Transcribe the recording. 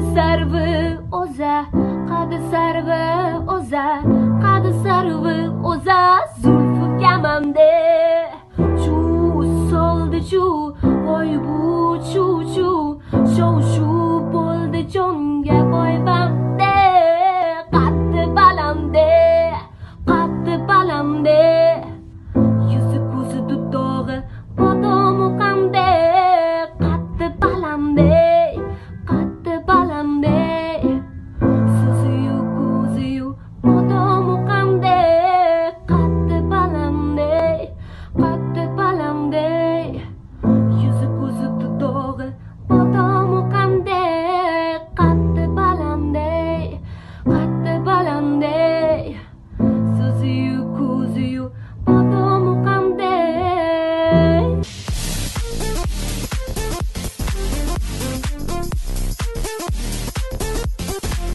sarvi o'za, qadi sarvi o'za, qadi sarvi o'za, zulfi kamamde chu soldi chu, voy bu chu chu, shov shu bo'ldi jonga.